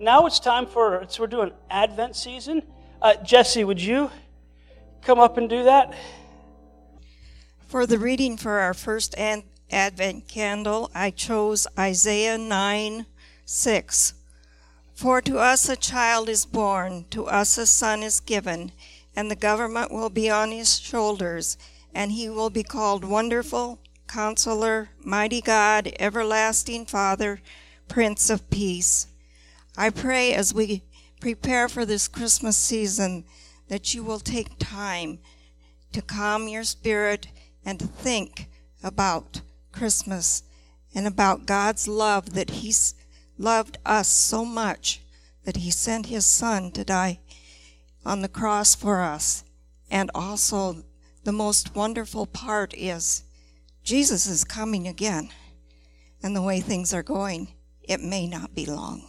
now it's time we're doing Advent season. Jesse, would you come up and do that? For the reading for our first Advent candle, I chose Isaiah 9:6. For to us a child is born, to us a son is given, and the government will be on his shoulders, and he will be called Wonderful, Counselor, Mighty God, Everlasting Father, Prince of Peace. I pray as we prepare for this Christmas season that you will take time to calm your spirit and to think about Christmas and about God's love, that He's loved us so much that He sent His Son to die on the cross for us. And also the most wonderful part is Jesus is coming again. And the way things are going, it may not be long.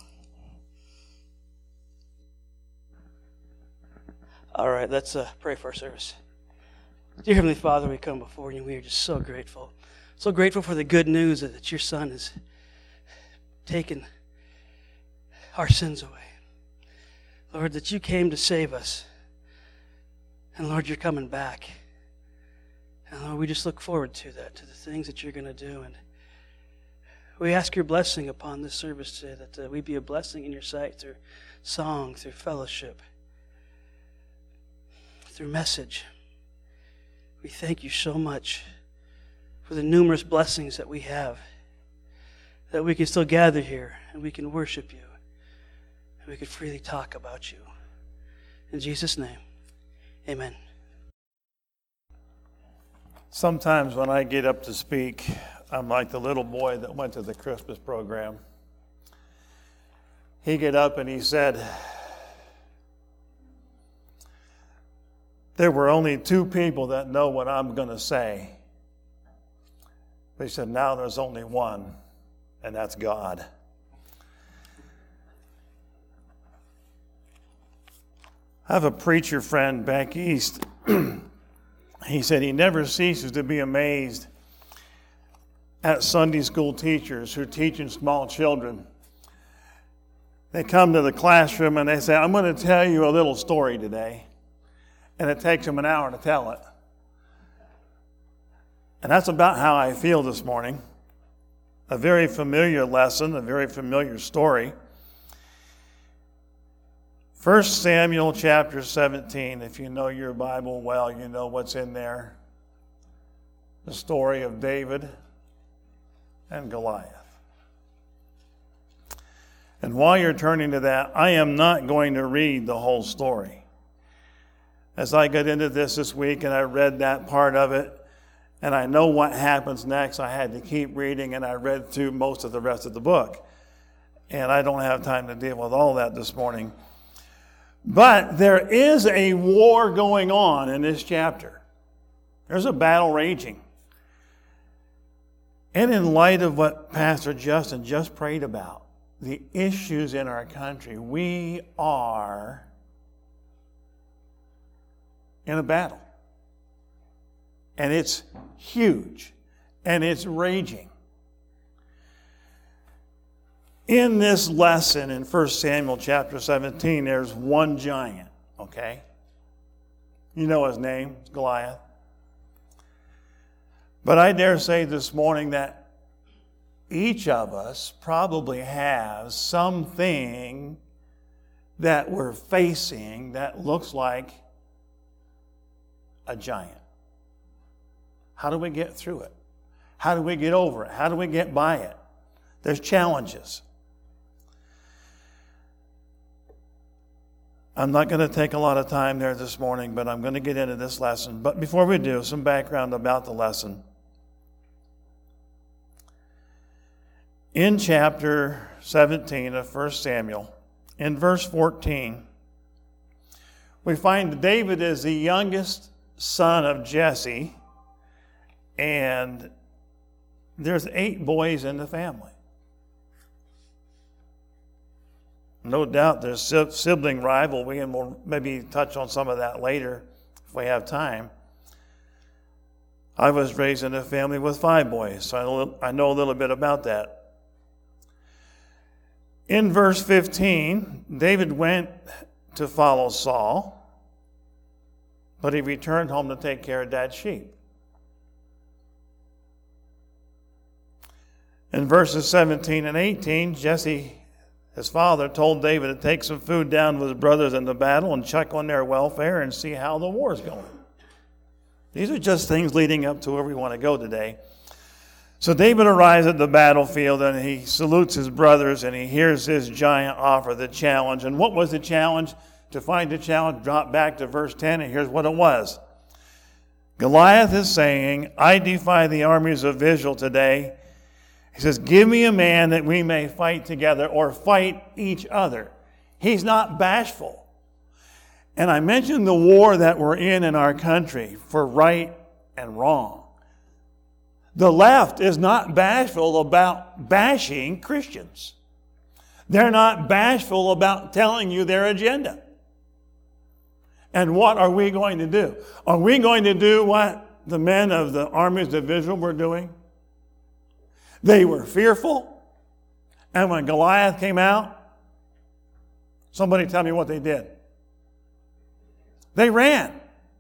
All right, let's pray for our service. Dear Heavenly Father, we come before you. We are just so grateful. So grateful for the good news that your Son has taken our sins away. Lord, that you came to save us. And Lord, you're coming back. And Lord, we just look forward to that, to the things that you're going to do. And we ask your blessing upon this service today, that we be a blessing in your sight through song, through fellowship, through message. We thank you so much for the numerous blessings that we have, that we can still gather here and we can worship you and we can freely talk about you. In Jesus' name, amen. Sometimes when I get up to speak, I'm like the little boy that went to the Christmas program. He got up and he said, there were only two people that know what I'm going to say. But he said, now there's only one, and that's God. I have a preacher friend back east. He said he never ceases to be amazed at Sunday school teachers who are teaching small children. They come to the classroom and they say, I'm going to tell you a little story today. And it takes them an hour to tell it. And that's about how I feel this morning. A very familiar lesson, a very familiar story. 1 Samuel chapter 17. If you know your Bible well, you know what's in there. The story of David and Goliath. And while you're turning to that, I am not going to read the whole story. As I got into this week and I read that part of it, and I know what happens next, I had to keep reading, and I read through most of the rest of the book. And I don't have time to deal with all that this morning. But there is a war going on in this chapter. There's a battle raging. And in light of what Pastor Justin just prayed about, the issues in our country, we are in a battle. And it's huge. And it's raging. In this lesson in 1 Samuel chapter 17, there's one giant, okay? You know his name, it's Goliath. But I dare say this morning that each of us probably has something that we're facing that looks like a giant. How do we get through it? How do we get over it? How do we get by it? There's challenges. I'm not going to take a lot of time there this morning, but I'm going to get into this lesson. But before we do, some background about the lesson. In chapter 17 of 1 Samuel, in verse 14, we find David is the youngest son of Jesse, and there's 8 boys in the family. No doubt there's sibling rivalry, and we'll maybe touch on some of that later if we have time. I was raised in a family with 5 boys, so I know a little bit about that. In verse 15, David went to follow Saul, but he returned home to take care of Dad's sheep. In verses 17 and 18, Jesse, his father, told David to take some food down with his brothers in the battle and check on their welfare and see how the war's going. These are just things leading up to where we want to go today. So David arrives at the battlefield and he salutes his brothers and he hears this giant offer the challenge. And what was the challenge? To find the challenge, drop back to verse 10, and here's what it was. Goliath is saying, I defy the armies of Israel today. He says, give me a man that we may fight together or fight each other. He's not bashful. And I mentioned the war that we're in our country for right and wrong. The left is not bashful about bashing Christians. They're not bashful about telling you their agenda. And what are we going to do? Are we going to do what the men of the armies of Israel were doing? They were fearful. And when Goliath came out, somebody tell me what they did. They ran.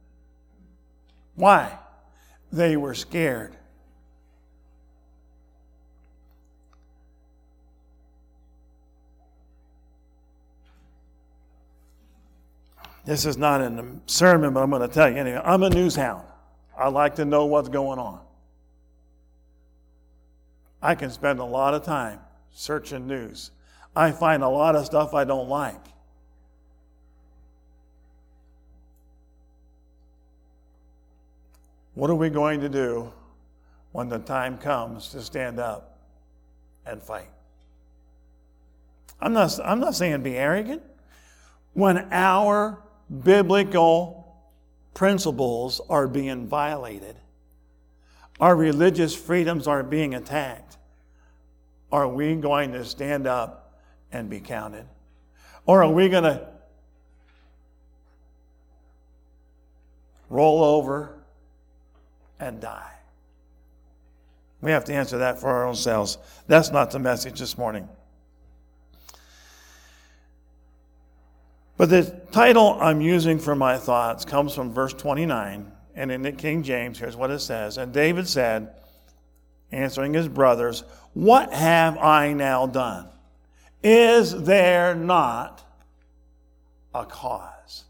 Why? They were scared. This is not in the sermon, but I'm going to tell you anyway. I'm a news hound. I like to know what's going on. I can spend a lot of time searching news. I find a lot of stuff I don't like. What are we going to do when the time comes to stand up and fight? I'm not saying be arrogant. When our biblical principles are being violated, our religious freedoms are being attacked, are we going to stand up and be counted? Or are we going to roll over and die? We have to answer that for our own selves. That's not the message this morning. But the title I'm using for my thoughts comes from verse 29, and in the King James, here's what it says. And David said, answering his brothers, what have I now done? Is there not a cause?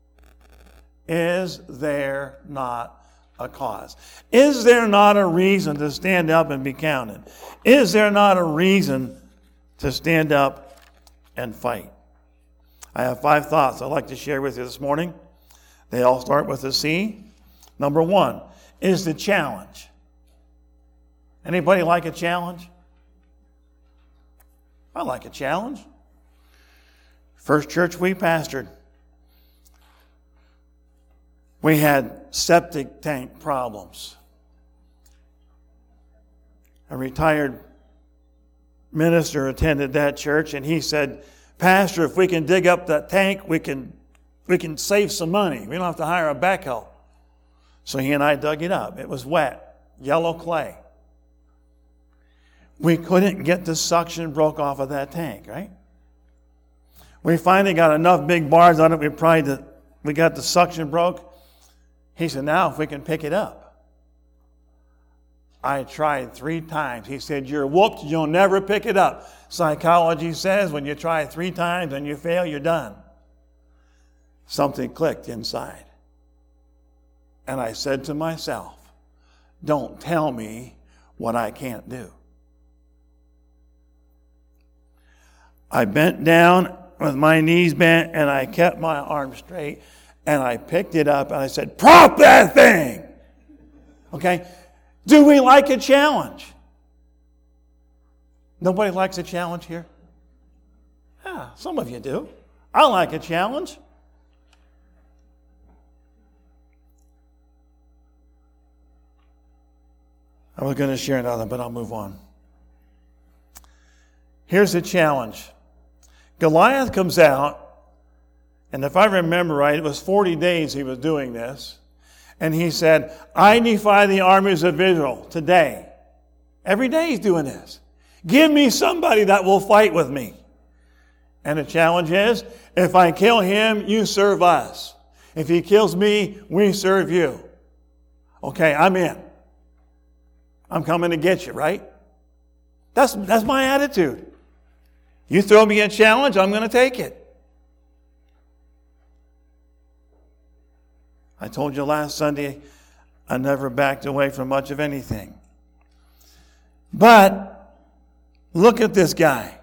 Is there not a cause? Is there not a reason to stand up and be counted? Is there not a reason to stand up and fight? I have 5 thoughts I'd like to share with you this morning. They all start with a C. Number 1 is the challenge. Anybody like a challenge? I like a challenge. First church we pastored, we had septic tank problems. A retired minister attended that church, and he said, Pastor, if we can dig up that tank, we can save some money. We don't have to hire a backhoe. So he and I dug it up. It was wet, yellow clay. We couldn't get the suction broke off of that tank, right? We finally got enough big bars on it. We got the suction broke. He said, now if we can pick it up. I tried 3 times. He said, you're whooped. You'll never pick it up. Psychology says when you try 3 times and you fail, you're done. Something clicked inside. And I said to myself, don't tell me what I can't do. I bent down with my knees bent and I kept my arms straight and I picked it up and I said, prop that thing! Okay? Do we like a challenge? Nobody likes a challenge here? Yeah, some of you do. I like a challenge. I was going to share another, but I'll move on. Here's the challenge. Goliath comes out, and if I remember right, it was 40 days he was doing this. And he said, I defy the armies of Israel today. Every day he's doing this. Give me somebody that will fight with me. And the challenge is, if I kill him, you serve us. If he kills me, we serve you. Okay, I'm in. I'm coming to get you, right? That's my attitude. You throw me a challenge, I'm going to take it. I told you last Sunday, I never backed away from much of anything. But look at this guy.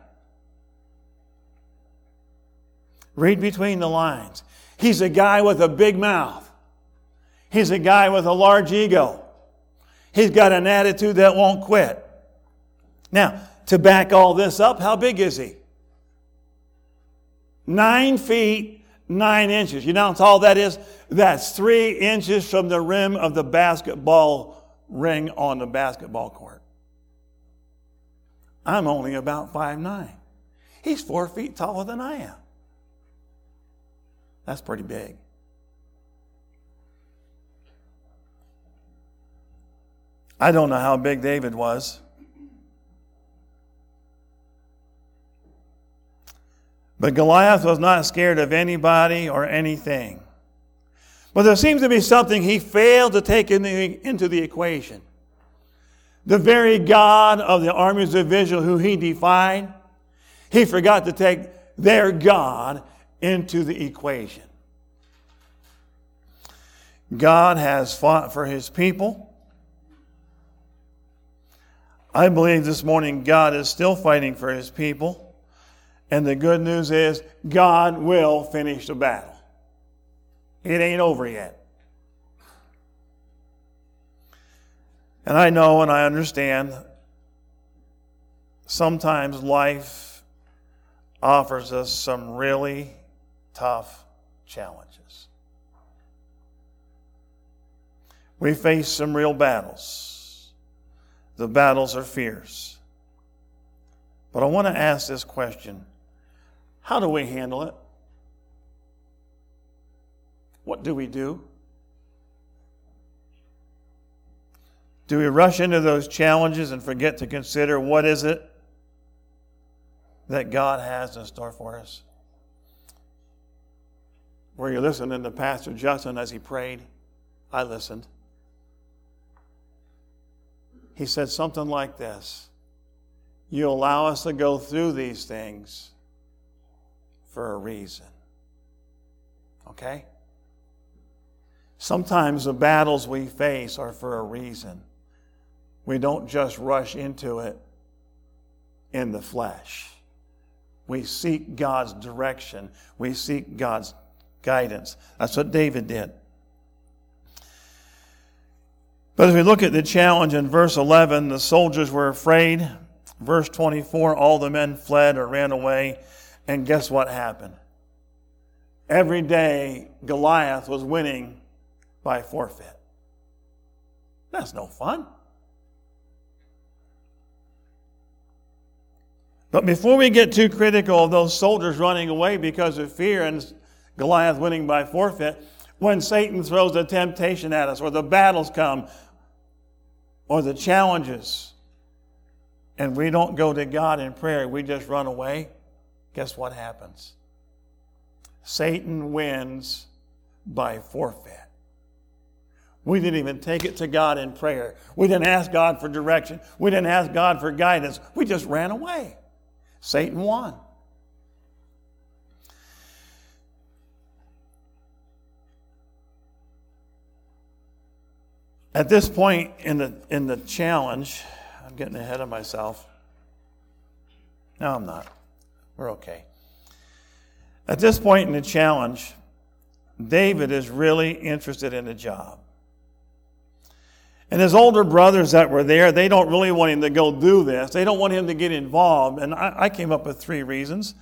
Read between the lines. He's a guy with a big mouth. He's a guy with a large ego. He's got an attitude that won't quit. Now, to back all this up, how big is he? 9 feet, 9 inches. You know how tall that is? That's 3 inches from the rim of the basketball ring on the basketball court. I'm only about 5'9". He's 4 feet taller than I am. That's pretty big. I don't know how big David was. But Goliath was not scared of anybody or anything. But there seems to be something he failed to take into the equation. The very God of the armies of Israel who he defied, he forgot to take their God into the equation. God has fought for his people. I believe this morning God is still fighting for his people. And the good news is God will finish the battle. It ain't over yet. And I know and I understand sometimes life offers us some really tough challenges. We face some real battles. The battles are fierce. But I want to ask this question. How do we handle it? What do we do? Do we rush into those challenges and forget to consider what is it that God has in store for us? Were you listening to Pastor Justin as he prayed? I listened. He said something like this. You allow us to go through these things for a reason. Okay? Sometimes the battles we face are for a reason. We don't just rush into it in the flesh. We seek God's direction. We seek God's guidance. That's what David did. But as we look at the challenge in verse 11, the soldiers were afraid. Verse 24, all the men fled or ran away. And guess what happened? Every day, Goliath was winning by forfeit. That's no fun. But before we get too critical of those soldiers running away because of fear and Goliath winning by forfeit, when Satan throws the temptation at us, or the battles come, or the challenges, and we don't go to God in prayer, we just run away, guess what happens? Satan wins by forfeit. We didn't even take it to God in prayer. We didn't ask God for direction. We didn't ask God for guidance. We just ran away. Satan won. At this point in the challenge, I'm getting ahead of myself. No, I'm not. We're okay. At this point in the challenge, David is really interested in the job. And his older brothers that were there, they don't really want him to go do this. They don't want him to get involved. And I came up with 3 reasons.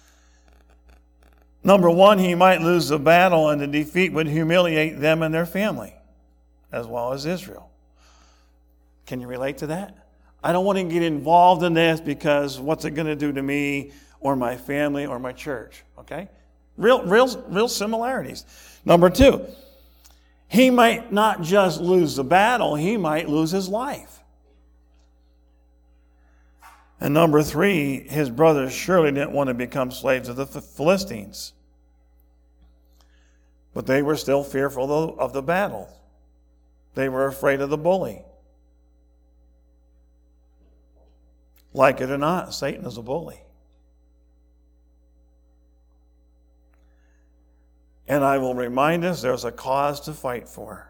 Number 1, he might lose the battle and the defeat would humiliate them and their family, as well as Israel. Can you relate to that? I don't want to get involved in this because what's it going to do to me or my family or my church? Okay? Real similarities. Number 2, he might not just lose the battle, he might lose his life. And number 3, his brothers surely didn't want to become slaves of the Philistines. But they were still fearful of the battle. They were afraid of the bully. Like it or not, Satan is a bully. And I will remind us there's a cause to fight for.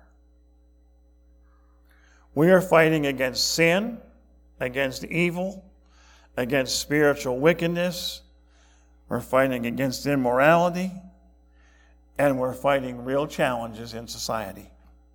We are fighting against sin, against evil, against spiritual wickedness. We're fighting against immorality. And we're fighting real challenges in society.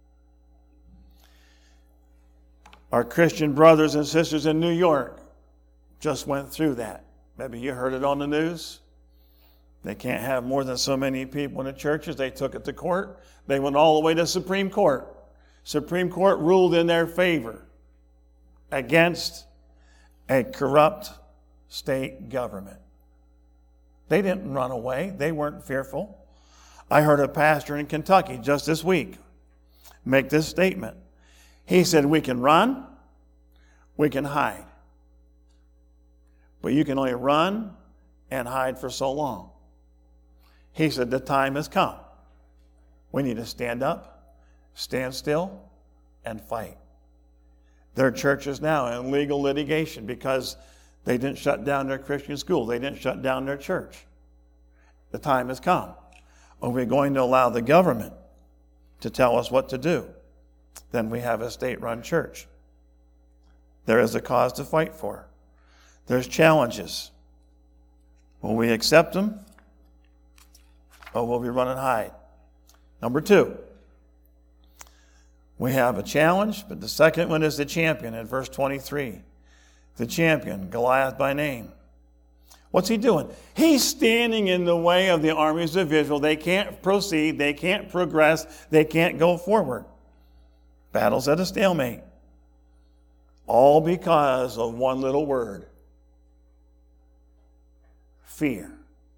Our Christian brothers and sisters in New York just went through that. Maybe you heard it on the news. They can't have more than so many people in the churches. They took it to court. They went all the way to Supreme Court. Supreme Court ruled in their favor against a corrupt state government. They didn't run away. They weren't fearful. I heard a pastor in Kentucky just this week make this statement. He said, we can run, we can hide. But you can only run and hide for so long. He said, the time has come. We need to stand up, stand still, and fight. There are churches now in legal litigation because they didn't shut down their Christian school. They didn't shut down their church. The time has come. Are we going to allow the government to tell us what to do? Then we have a state-run church. There is a cause to fight for. There's challenges. Will we accept them? Or will we run and hide? Number 2. We have a challenge, but the second one is the champion in verse 23. The champion, Goliath by name. What's he doing? He's standing in the way of the armies of Israel. They can't proceed. They can't progress. They can't go forward. Battle's at a stalemate. All because of one little word. Fear.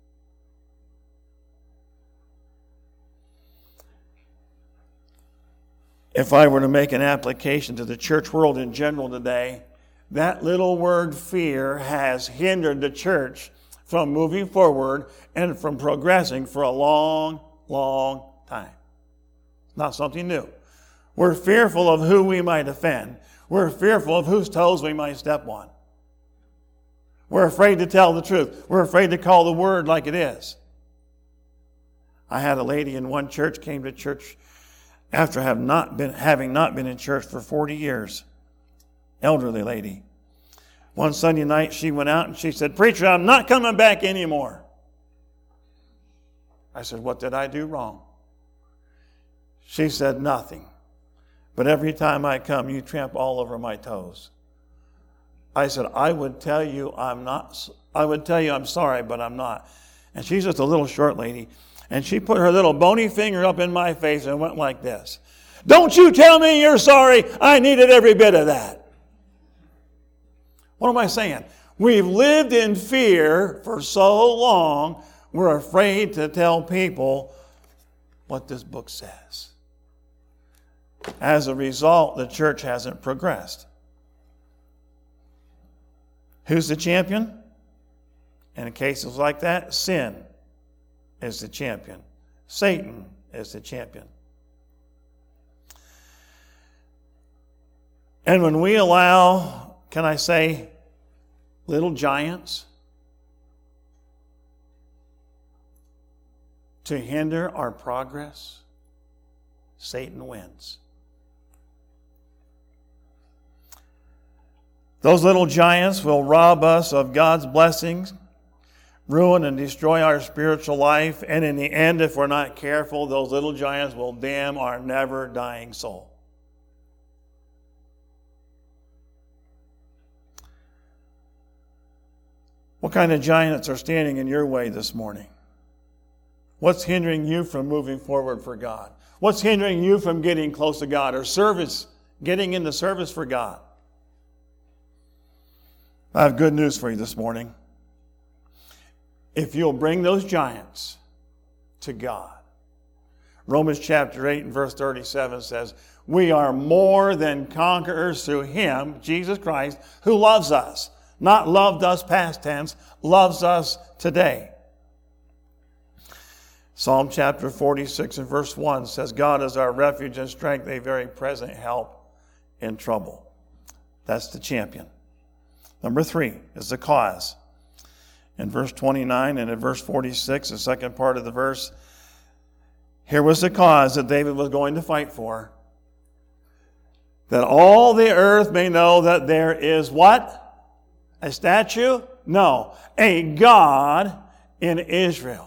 If I were to make an application to the church world in general today, that little word fear has hindered the church from moving forward and from progressing for a long, long time. Not something new. We're fearful of who we might offend. We're fearful of whose toes we might step on. We're afraid to tell the truth. We're afraid to call the word like it is. I had a lady in one church came to church after having not been in church for 40 years. Elderly lady. One Sunday night she went out and she said, "Preacher, I'm not coming back anymore." I said, "What did I do wrong?" She said, "Nothing. But every time I come, you tramp all over my toes." I said, I would tell you I'm sorry, but I'm not. And she's just a little short lady. And she put her little bony finger up in my face and went like this. "Don't you tell me you're sorry. I needed every bit of that." What am I saying? We've lived in fear for so long, we're afraid to tell people what this book says. As a result, the church hasn't progressed. Who's the champion? In cases like that, sin is the champion. Satan is the champion. And when we allow, can I say, little giants to hinder our progress, Satan wins. Those little giants will rob us of God's blessings, ruin and destroy our spiritual life, and in the end, if we're not careful, those little giants will damn our never-dying soul. What kind of giants are standing in your way this morning? What's hindering you from moving forward for God? What's hindering you from getting close to God or getting into service for God? I have good news for you this morning. If you'll bring those giants to God. Romans chapter 8 and verse 37 says, "We are more than conquerors through Him, Jesus Christ, who loves us." Not loved us past tense, loves us today. Psalm chapter 46 and verse 1 says, God is our refuge and strength, a very present help in trouble. That's the champion. Number 3 is the cause. In verse 29 and in verse 46, the second part of the verse, here was the cause that David was going to fight for. That all the earth may know that there is what? A statue? No. A God in Israel.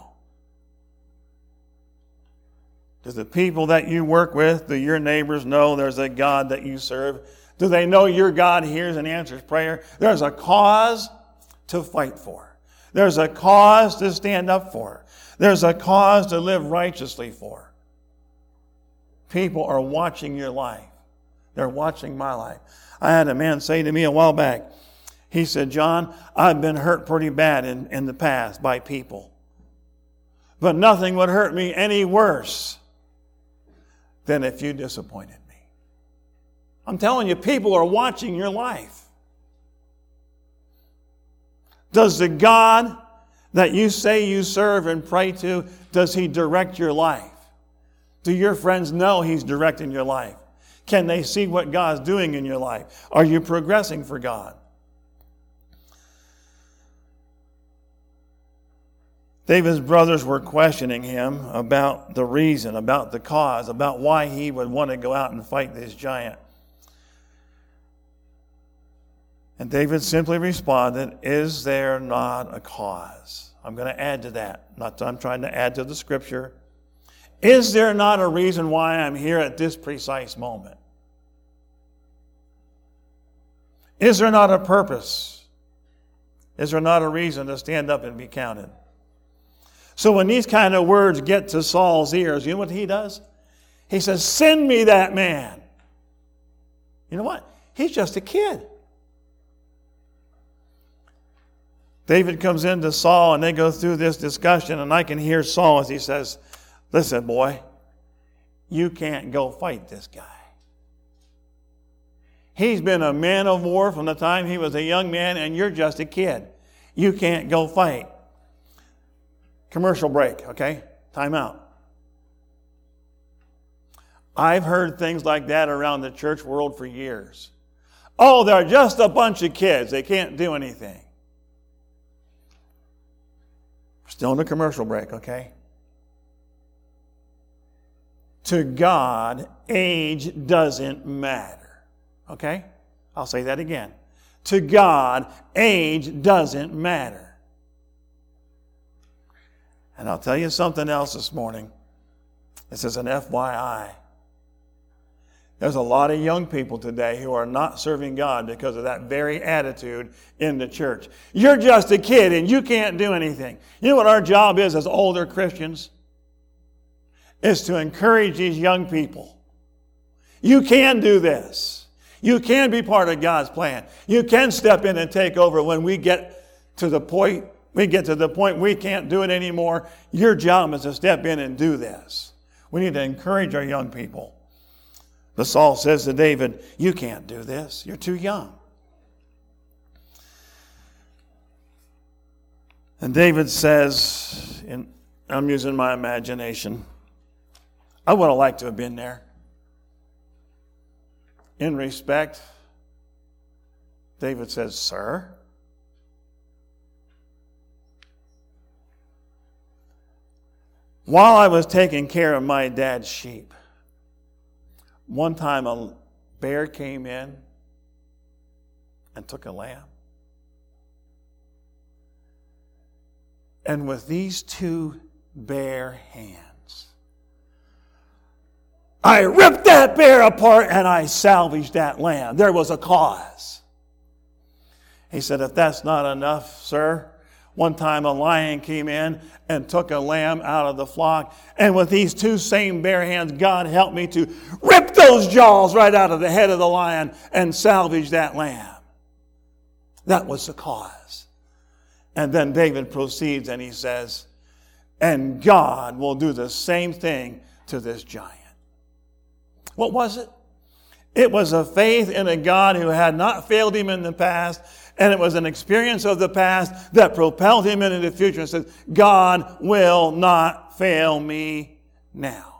Do the people that you work with, do your neighbors know there's a God that you serve? Do they know your God hears and answers prayer? There's a cause to fight for. There's a cause to stand up for. There's a cause to live righteously for. People are watching your life. They're watching my life. I had a man say to me a while back, he said, John, I've been hurt pretty bad in the past by people. But nothing would hurt me any worse than if you disappointed me. I'm telling you, people are watching your life. Does the God that you say you serve and pray to, does He direct your life? Do your friends know He's directing your life? Can they see what God's doing in your life? Are you progressing for God? David's brothers were questioning him about the reason, about the cause, about why he would want to go out and fight this giant. And David simply responded, is there not a cause? I'm going to add to that. I'm trying to add to the scripture. Is there not a reason why I'm here at this precise moment? Is there not a purpose? Is there not a reason to stand up and be counted? So when these kind of words get to Saul's ears, you know what he does? He says, send me that man. You know what? He's just a kid. David comes into Saul and they go through this discussion, and I can hear Saul as he says, listen, boy, you can't go fight this guy. He's been a man of war from the time he was a young man, and you're just a kid. You can't go fight. Commercial break, okay? Time out. I've heard things like that around the church world for years. Oh, they're just a bunch of kids. They can't do anything. We're still in the commercial break, okay? To God, age doesn't matter. Okay? I'll say that again. To God, age doesn't matter. And I'll tell you something else this morning. This is an FYI. There's a lot of young people today who are not serving God because of that very attitude in the church. You're just a kid and you can't do anything. You know what our job is as older Christians? Is to encourage these young people. You can do this. You can be part of God's plan. You can step in and take over when we get to the point we can't do it anymore. Your job is to step in and do this. We need to encourage our young people. But Saul says to David, you can't do this. You're too young. And David says, and I'm using my imagination, I would have liked to have been there. In respect, David says, sir, while I was taking care of my dad's sheep, one time a bear came in and took a lamb. And with these two bare hands, I ripped that bear apart and I salvaged that lamb. There was a cause. He said, if that's not enough, sir, one time a lion came in and took a lamb out of the flock. And with these two same bare hands, God helped me to rip those jaws right out of the head of the lion and salvage that lamb. That was the cause. And then David proceeds and he says, and God will do the same thing to this giant. What was it? It was a faith in a God who had not failed him in the past And it was an experience of the past that propelled him into the future and said, God will not fail me now.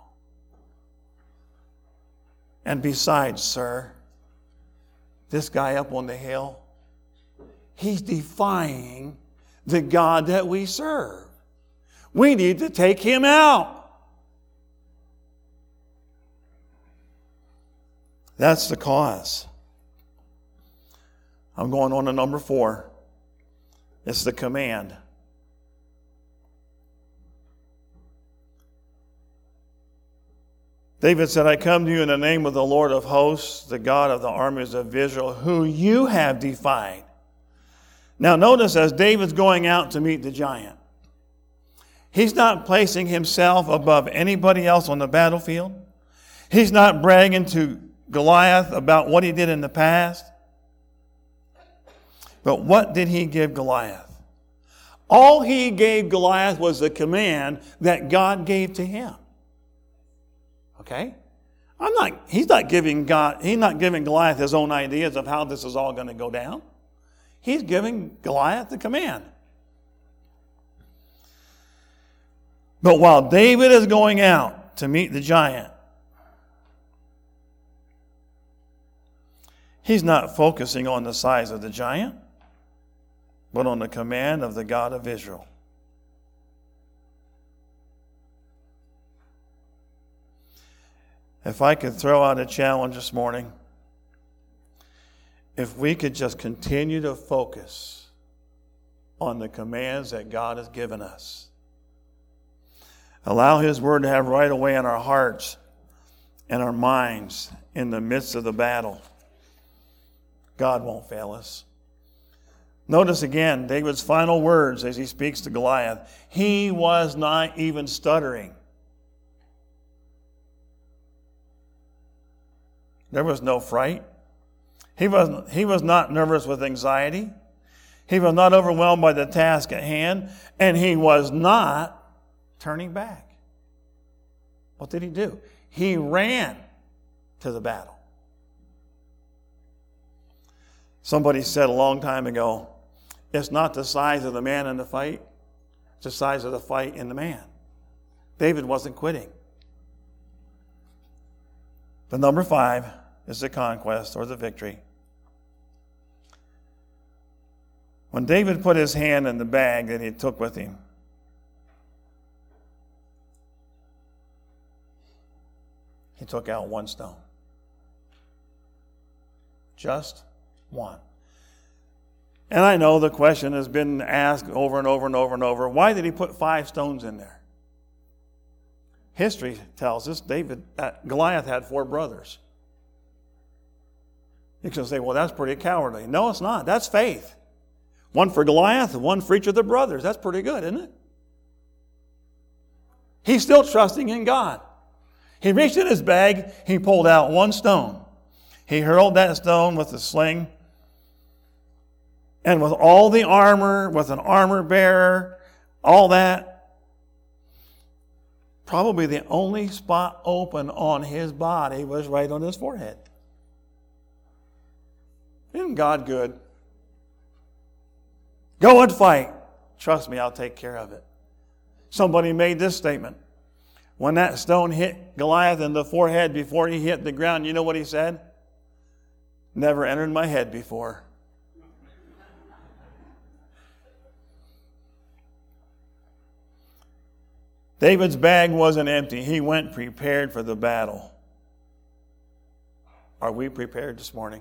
And besides, sir, this guy up on the hill, he's defying the God that we serve. We need to take him out. That's the cause. I'm going on to number 4. It's the command. David said, I come to you in the name of the Lord of hosts, the God of the armies of Israel, who you have defied. Now notice, as David's going out to meet the giant, he's not placing himself above anybody else on the battlefield. He's not bragging to Goliath about what he did in the past. But what did he give Goliath? All he gave Goliath was the command that God gave to him. Okay? He's not giving Goliath his own ideas of how this is all going to go down. He's giving Goliath the command. But while David is going out to meet the giant, he's not focusing on the size of the giant, but on the command of the God of Israel. If I could throw out a challenge this morning, if we could just continue to focus on the commands that God has given us, allow his word to have right away in our hearts and our minds in the midst of the battle, God won't fail us. Notice again David's final words as he speaks to Goliath. He was not even stuttering. There was no fright. He was not nervous with anxiety. He was not overwhelmed by the task at hand. And he was not turning back. What did he do? He ran to the battle. Somebody said a long time ago, it's not the size of the man in the fight, it's the size of the fight in the man. David wasn't quitting. The number 5 is the conquest or the victory. When David put his hand in the bag that he took with him, he took out 1 stone. Just 1. And I know the question has been asked over and over and over and over, why did he put 5 stones in there? History tells us Goliath had 4 brothers. You can say, well, that's pretty cowardly. No, it's not. That's faith. 1 for Goliath and 1 for each of the brothers. That's pretty good, isn't it? He's still trusting in God. He reached in his bag. He pulled out 1 stone. He hurled that stone with the sling. And with all the armor, with an armor bearer, all that, probably the only spot open on his body was right on his forehead. Isn't God good? Go and fight. Trust me, I'll take care of it. Somebody made this statement. When that stone hit Goliath in the forehead before he hit the ground, you know what he said? Never entered my head before. David's bag wasn't empty. He went prepared for the battle. Are we prepared this morning?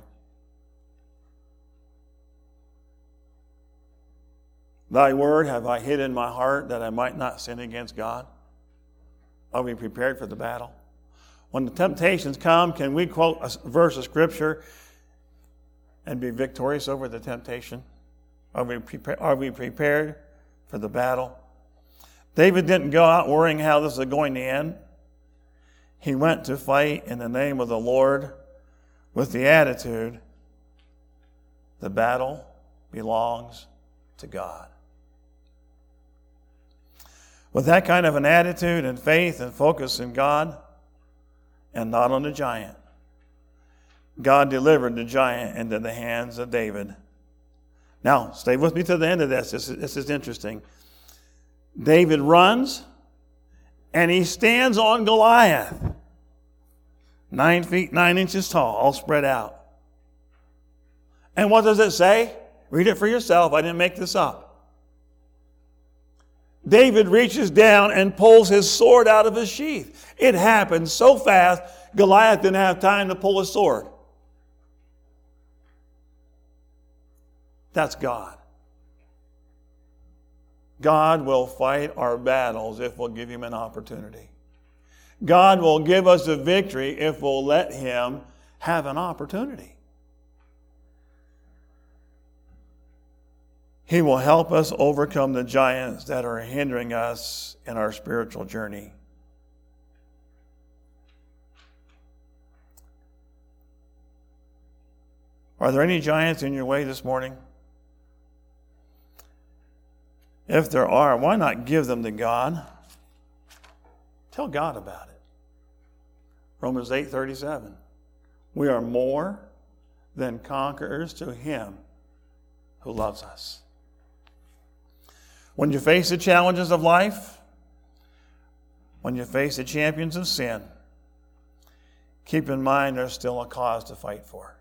Thy word have I hid in my heart that I might not sin against God. Are we prepared for the battle? When the temptations come, can we quote a verse of Scripture and be victorious over the temptation? Are we prepared for the battle? David didn't go out worrying how this is going to end. He went to fight in the name of the Lord with the attitude, the battle belongs to God. With that kind of an attitude and faith and focus in God and not on the giant, God delivered the giant into the hands of David. Now, stay with me to the end of this. This is interesting. David runs, and he stands on Goliath. 9 feet, 9 inches tall, all spread out. And what does it say? Read it for yourself. I didn't make this up. David reaches down and pulls his sword out of his sheath. It happened so fast, Goliath didn't have time to pull his sword. That's God. God will fight our battles if we'll give him an opportunity. God will give us a victory if we'll let him have an opportunity. He will help us overcome the giants that are hindering us in our spiritual journey. Are there any giants in your way this morning? If there are, why not give them to God? Tell God about it. Romans 8:37. We are more than conquerors to him who loves us. When you face the challenges of life, when you face the champions of sin, keep in mind there's still a cause to fight for.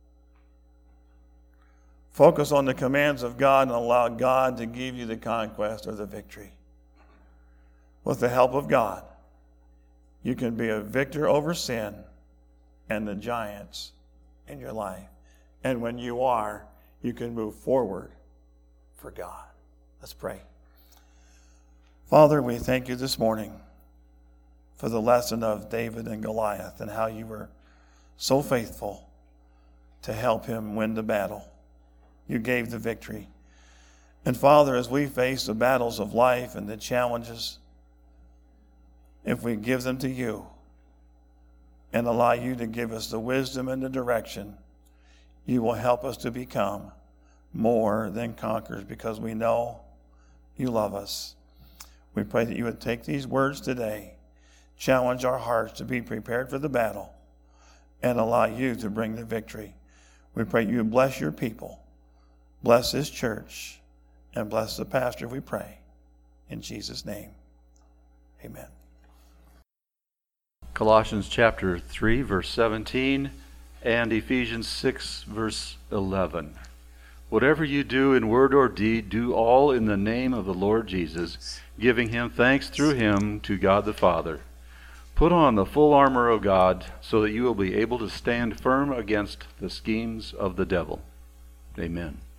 Focus on the commands of God and allow God to give you the conquest or the victory. With the help of God, you can be a victor over sin and the giants in your life. And when you are, you can move forward for God. Let's pray. Father, we thank you this morning for the lesson of David and Goliath and how you were so faithful to help him win the battle. You gave the victory. And Father, as we face the battles of life and the challenges, if we give them to you and allow you to give us the wisdom and the direction, you will help us to become more than conquerors because we know you love us. We pray that you would take these words today, challenge our hearts to be prepared for the battle, and allow you to bring the victory. We pray you would bless your people, bless this church, and bless the pastor, we pray. In Jesus' name, amen. Colossians chapter 3, verse 17, and Ephesians 6, verse 11. Whatever you do in word or deed, do all in the name of the Lord Jesus, giving him thanks through him to God the Father. Put on the full armor of God so that you will be able to stand firm against the schemes of the devil. Amen.